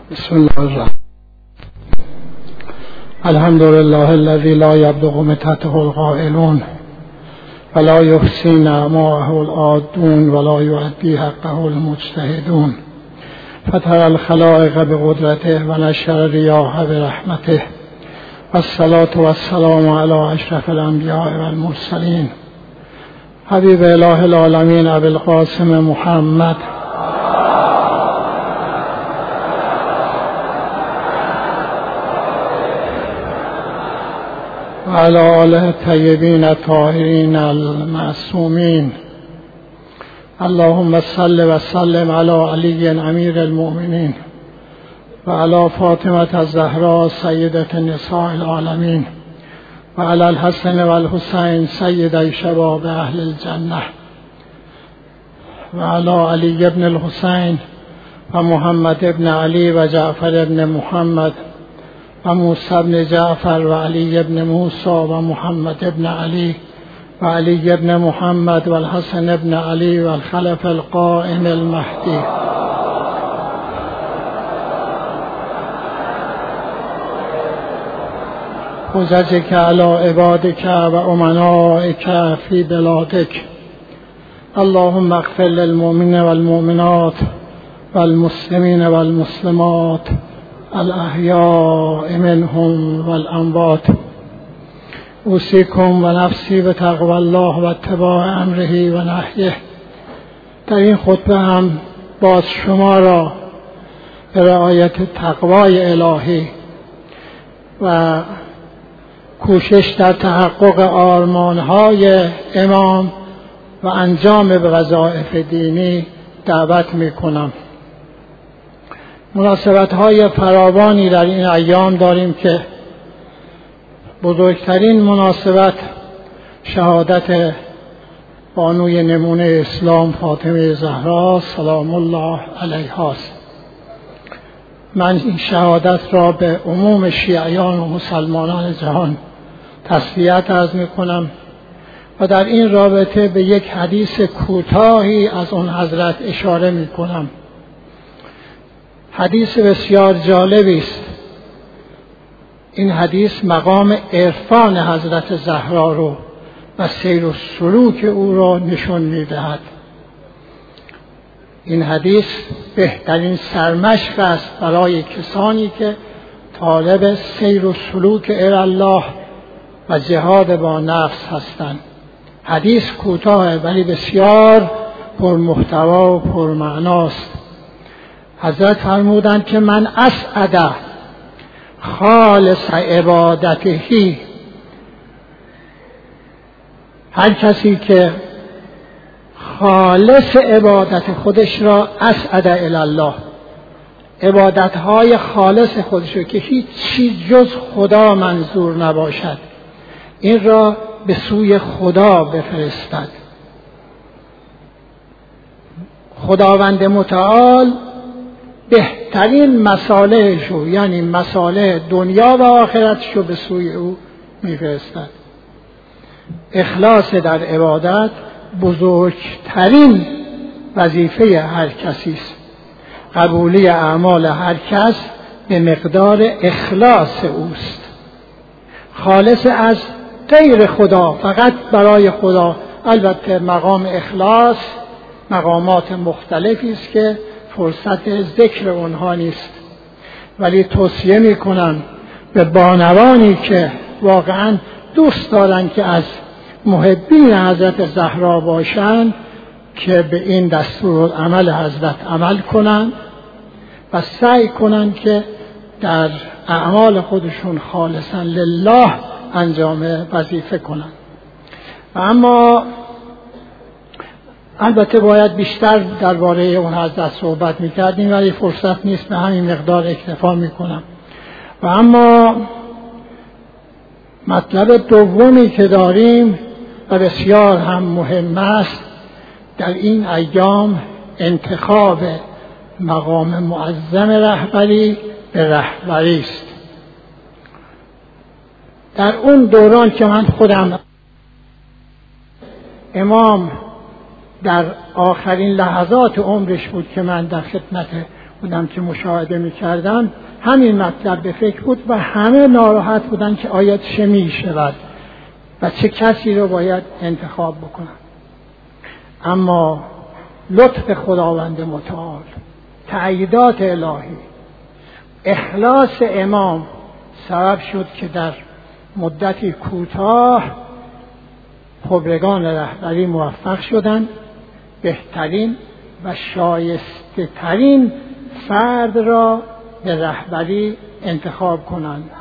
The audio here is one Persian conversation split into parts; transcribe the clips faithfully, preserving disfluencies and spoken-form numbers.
بسم الله الرحمن الحمد لله الذي لا يبلغ متته القائلون ولا يحصي نعماءه العادون ولا يؤدي حقه المجتهدون فترى الخلائق بقدرته ونشر الرياح برحمته والصلاة والسلام على أشرف الأنبياء والمرسلين حبيب إله العالمين أبي القاسم محمد وعلى آله الطيبين الطاهرين المعصومين. اللهم صل وسلم على علي أمير المؤمنين وعلى فاطمة الزهراء سيدة نساء العالمين وعلى الحسن والحسين سيدي شباب أهل الجنة وعلى علي بن الحسين ومحمد بن علي وجعفر بن محمد وموسى بن جعفر وعلي بن موسى ومحمد بن علي وعلي بن محمد والحسن بن علي والخلف القائم المهدي. حججك على عبادك وأمنائك في بلادك. اللهم اغفر للمؤمنين والمؤمنات والمسلمين والمسلمات الأحياء منهم والأموات. اوصیکم و نفسی به تقوی الله و اتباع امره و نهیه. در این خطبه هم باز شما را به رعایت تقوای الهی و کوشش در تحقق آرمانهای امام و انجام به وظایف دینی دعوت می کنم. مناسبت‌های فراوانی در این ایام داریم که بزرگترین مناسبت شهادت بانوی نمونه اسلام فاطمه زهرا سلام الله علیها است. من این شهادت را به عموم شیعیان و مسلمانان جهان تسلیت عرض می‌کنم و در این رابطه به یک حدیث کوتاهی از اون حضرت اشاره می‌کنم. حدیث بسیار جالبی است. این حدیث مقام عرفان حضرت زهرا رو و سیر و سلوک او را نشون می‌دهد. این حدیث بهترین سرمشق است برای کسانی که طالب سیر و سلوک الی الله و جهاد با نفس هستند. حدیث کوتاه ولی بسیار پرمحتوا و پرمعناست. حضرت فرمودند که من اسعد خالص عبادتهی، هر کسی که خالص عبادت خودش را اسعد الی الله، عبادتهای خالص خودش را که هیچ چیز جز خدا منظور نباشد، این را به سوی خدا بفرستد. خداوند متعال بهترین مصالحشو یعنی مصالح دنیا و آخرتشو به سوی او میفرستد. اخلاص در عبادت بزرگترین وظیفه هر کسی است. قبولی اعمال هر کس به مقدار اخلاص اوست. خالص از غیر خدا، فقط برای خدا. البته مقام اخلاص مقامات مختلفی است که فرصت ذکر اونها نیست، ولی توصیه میکنم به بانوانی که واقعا دوست دارن که از محبین حضرت زهرا باشن که به این دستورالعمل حضرت عمل کنن و سعی کنن که در اعمال خودشون خالصا لله انجام وظیفه کنن. و اما البته باید بیشتر درباره اون حضرت صحبت میکردیم ولی فرصت نیست، به همین مقدار اکتفا میکنم. و اما مطلب دومی که داریم و بسیار هم مهم است در این ایام انتخاب مقام معظم رهبری به رهبری است. در اون دوران که من خودم امام در آخرین لحظات عمرش بود که من در خدمت بودم که مشاهده میکردم همین مطلب به فکر بود و همه ناراحت بودن که آیا چه میشود و چه کسی رو باید انتخاب بکنم. اما لطف خداوند متعال، تأییدات الهی، اخلاص امام سبب شد که در مدتی کوتاه خبرگان رهبری موفق شدند بهترین و شایسته ترین فرد را به رهبری انتخاب کنند.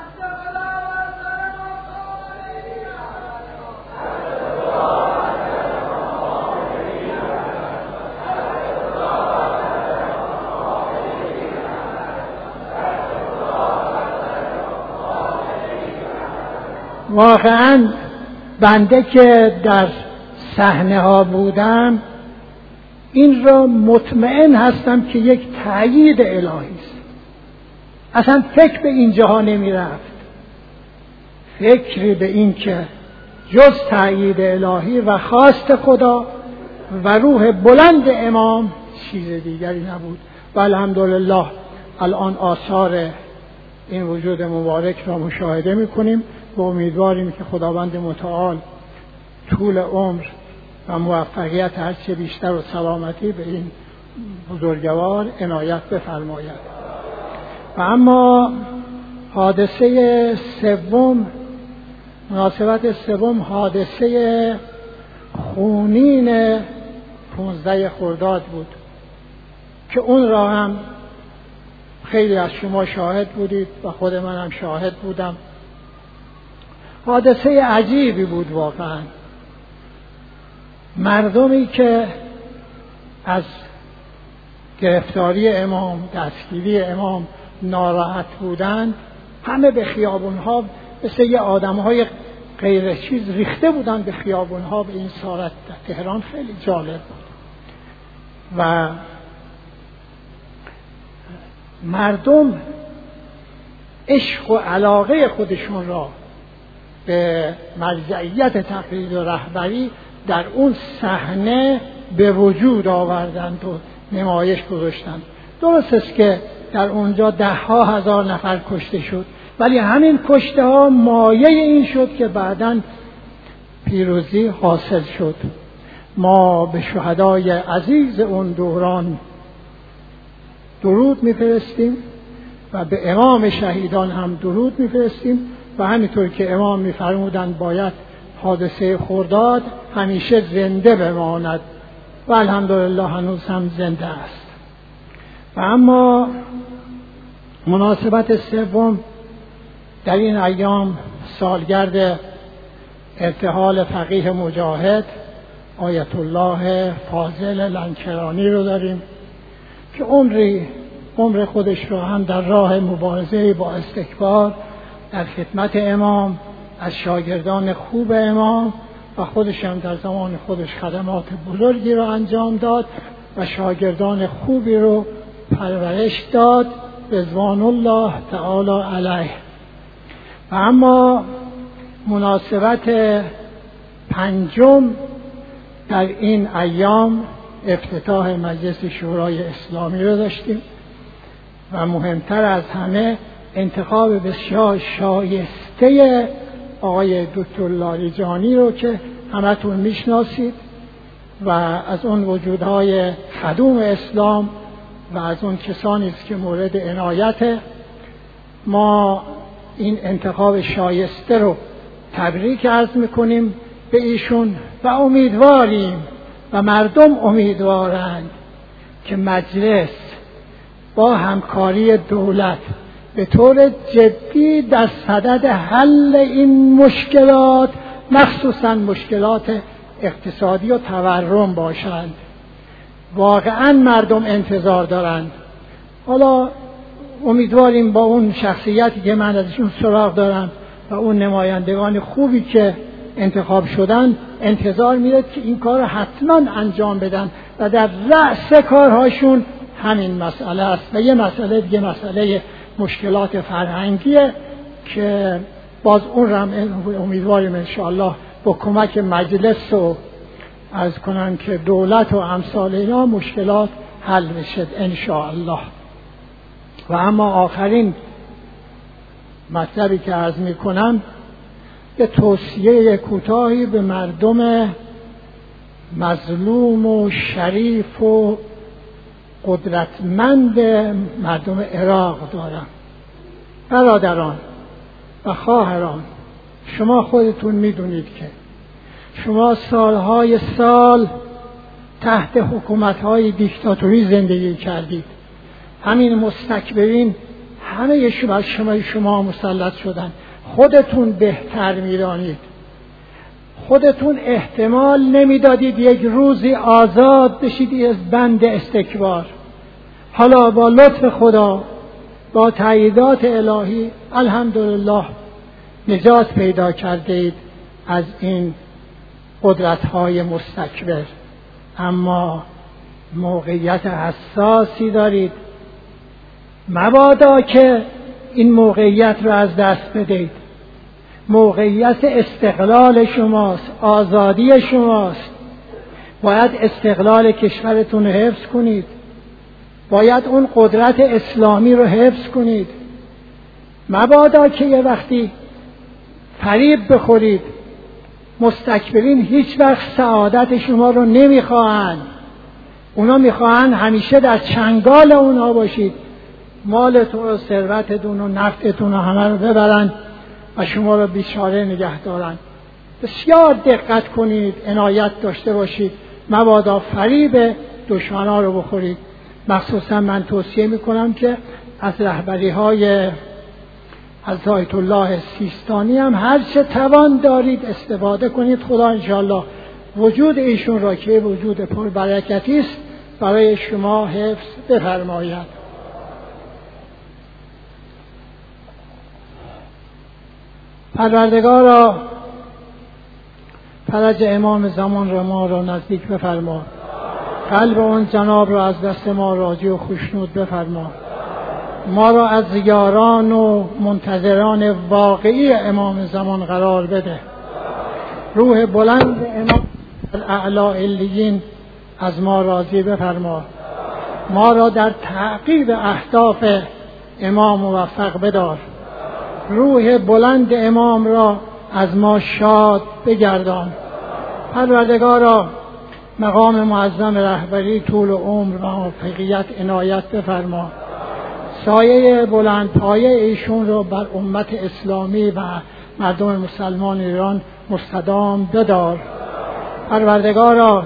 واقعا بنده که در صحنه ها بودم این را مطمئن هستم که یک تأیید الهی است. اصلا فکر به این جاها نمی رفت، فکری به این که جز تأیید الهی و خواست خدا و روح بلند امام چیز دیگری نبود. و الحمدلله الان آثار این وجود مبارک را مشاهده می کنیم و امیدواریم که خداوند متعال طول عمر و موفقیت هرچه بیشتر و سلامتی به این بزرگوار عنایت بفرماید. و اما حادثه سوم، مناسبت سوم حادثه خونین پانزده خرداد بود که اون را هم خیلی از شما شاهد بودید و خود من هم شاهد بودم. حادثه عجیبی بود واقعا. مردمی که از گرفتاری امام، دستگیری امام ناراحت بودند همه به خیابونها مثل یه آدمهای غیر چیز ریخته بودند به خیابونها. به این صورت در تهران خیلی جالب بود و مردم عشق و علاقه خودشون را به مرجعیت تقلید و رهبری در اون صحنه به وجود آوردند و نمایش گذاشتند. درست است که در اونجا ده ها هزار نفر کشته شد، ولی همین کشته ها مایه این شد که بعداً پیروزی حاصل شد. ما به شهدای عزیز اون دوران درود میفرستیم و به امام شهیدان هم درود میفرستیم و همینطور که امام میفرمودند باید حادثه خرداد همیشه زنده بماند و الحمدلله هنوز هم زنده است. و اما مناسبت سوم در این ایام سالگرد ارتحال فقیه مجاهد آیت الله فاضل لنکرانی رو داریم که عمری عمر خودش رو هم در راه مبارزه با استکبار در خدمت امام از شاگردان خوب امام و خودش هم در زمان خودش خدمات بزرگی رو انجام داد و شاگردان خوبی رو پرورش داد رضوان الله تعالی علیه. و اما مناسبت پنجم در این ایام افتتاح مجلس شورای اسلامی رو داشتیم و مهمتر از همه انتخاب بسیار شایسته آقای دکتر لاریجانی رو که همتون میشناسید و از اون وجودهای خدوم اسلام و از اون کسانی است که مورد عنایت. ما این انتخاب شایسته رو تبریک عرض میکنیم به ایشون و امیدواریم و مردم امیدوارند که مجلس با همکاری دولت به طور جدی در صدد حل این مشکلات مخصوصا مشکلات اقتصادی و تورم باشند. واقعا مردم انتظار دارند. حالا امیدواریم با اون شخصیتی که من ازشون سراغ دارم و اون نمایندگان خوبی که انتخاب شدن انتظار میره که این کار حتما انجام بدن و در رأس کارهاشون همین مسئله است. و یه مسئله دیگه مسئله مشکلات فرهنگیه که باز اون را امیدواریم انشاءالله با کمک مجلس و از کنن که دولت و امثال اینا مشکلات حل بشد انشاءالله. و اما آخرین مطلبی که عرض می کنم به توصیه کوتاهی به مردم مظلوم و شریف و قدرتمند مردم عراق دارم. برادران و خواهران، شما خودتون میدونید که شما سالهای سال تحت حکومت‌های دیکتاتوری زندگی کردید. همین مستکبرین همه شما شما شما مسلط شدن. خودتون بهتر میدانید. خودتون احتمال نمیدادید یک روزی آزاد بشید از بند استکبار. حالا با لطف خدا، با تأییدات الهی، الحمدلله نجات پیدا کرده اید از این قدرت‌های مستکبر. اما موقعیت حساسی دارید. مبادا که این موقعیت را از دست بدهید. موقعیت استقلال شماست، آزادی شماست. باید استقلال کشورتون رو حفظ کنید. باید اون قدرت اسلامی رو حفظ کنید. مبادا که یه وقتی فریب بخورید. مستکبرین هیچ وقت سعادت شما رو نمیخواهند. اونا میخواهند همیشه در چنگال اونا باشید. مالتون و ثروتتون و نفتتون و همه رو ببرن و شما رو بیچاره نگه دارن. بسیار دقت کنید، عنایت داشته باشید، مبادا فریب دشمنان رو بخورید. مخصوصا من توصیه میکنم که از رهبری های از آیت الله سیستانی هم هر چه توان دارید استفاده کنید. خدا انشاءالله وجود ایشون را که وجود پربرکتی است برای شما حفظ بفرماید. پروردگارا فرج امام زمان را ما را نزدیک بفرما. قلب اون جناب را از دست ما راضی و خوشنود بفرما. ما را از یاران و منتظران واقعی امام زمان قرار بده. روح بلند امام الاعلی علیین از ما راضی بفرما. ما را در تعقیب اهداف امام موفق بدار. روح بلند امام را از ما شاد بگردان. پروردگارا مقام معظم رهبری طول عمر و موفقیت عنایت بفرما. سایه بلند پایه ایشون رو بر امت اسلامی و مردم مسلمان ایران مستدام بدار. پروردگارا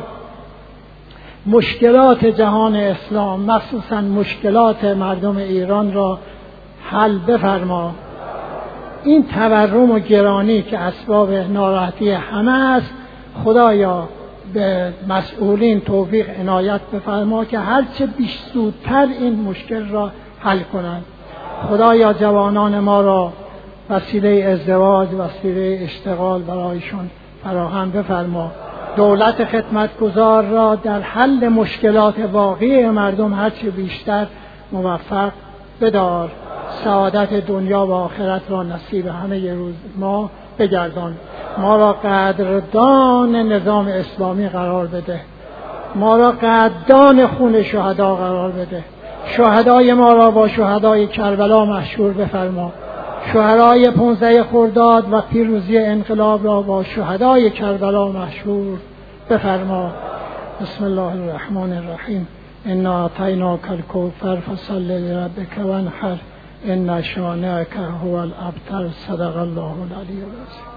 مشکلات جهان اسلام مخصوصا مشکلات مردم ایران را حل بفرما. این تورم و گرانی که اسباب ناراحتی همه است، خدایا به مسئولین توفیق عنایت بفرما که هرچه بیش زودتر این مشکل را حل کنند. خدایا جوانان ما را وسیله ازدواج، وسیله اشتغال برایشون فراهم بفرما. دولت خدمتگزار را در حل مشکلات واقعی مردم هرچه بیشتر موفق بدار. سعادت دنیا و آخرت را نصیب همه روز ما بگردان. ما را قدردان نظام اسلامی قرار بده. ما را قدردان خون شهدا قرار بده. شهدای ما را با شهدای کربلا محشور بفرما. شهدای پانزده خرداد و پیروزی انقلاب را با شهدای کربلا محشور بفرما. بسم الله الرحمن الرحیم. انا اعطیناک الکوثر فصل لربک وانحر ان شانئک هو الابتر. صدق الله العلی العظیم.